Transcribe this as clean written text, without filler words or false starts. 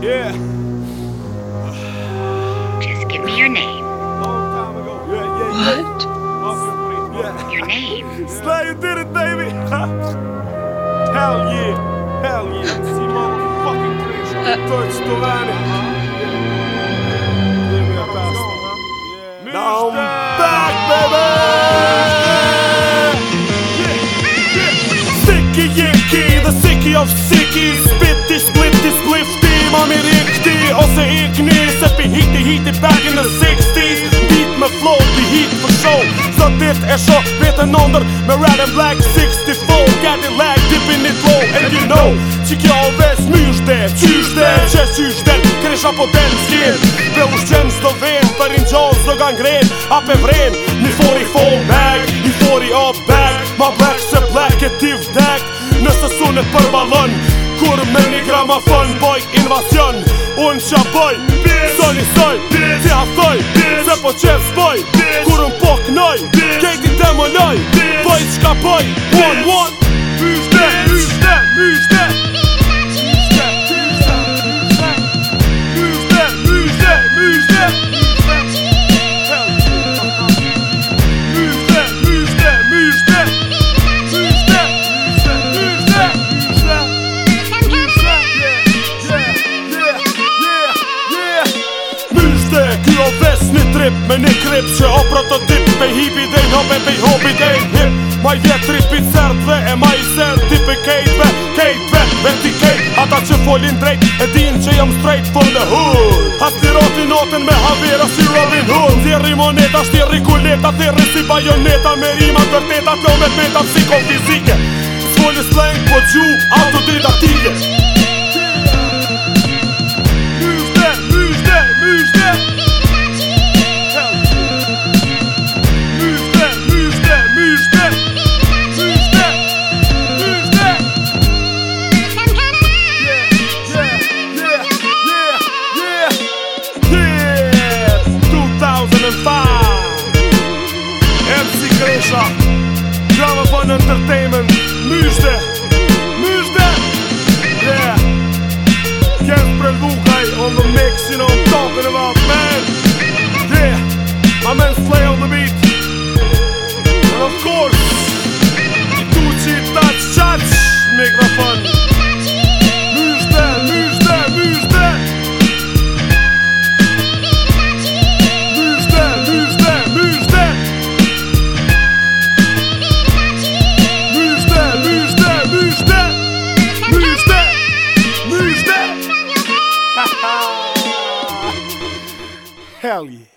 Yeah. Just give me your name. Long time ago. Yeah. What? Yeah. Your name. Sly, you did it, baby. Hell yeah. Hell yeah. MC motherfucking Chris. Deutsch Tovani. Now I'm back, baby. Sticky Yicky, the sicky of sickies. Spitty, splitty, splifty. Man är riktig och så är gneset. Vi hit back in the 60s. Beat med flow, vi hit för show. Så det är så, vet en under med Red and Black 64. Got it lag, dipping it low. And you know, tycker jag väst myrstäd. Tjurstäd, tjurstäd. Krisha på den stil. Brors känslor vet, för in Charles och gangren. App är vren, ni får i fallback. Ni får i avback. Man växer black, ett divdack. Nästa sonet per ballon. Kurmen i grammafon, boy, invasion. Uncha boy, son i soy. Till han soy, se på chefs boy. Kurum pok noj, Katie demoloj. Boyčka boy, one. Myšte. Men i klipp që o prototip me hipi dhe i hope pe i hopi dhe i hip. Ma i vjet tripi certve e ma i ser tip e kejtve. Veti kejt, ata që folin drejt e din që jam straight from the hood. Hasti roti noten me havera si Robin Hood. Zjerri moneta, shtjerri kuleta, thirri si bajoneta. Me rima tërteta, flow me peta psikofizike. S'foli slang po gju, autodidaktike. MC Krisha, Grammafon Entertainment, Myšte. Yeah. Kent Lukaj on the mix, you know what I'm talking about, man. Yeah, my man Slay on the beat. And of course, Ituchi Touch, mikrofon. Hell yeah.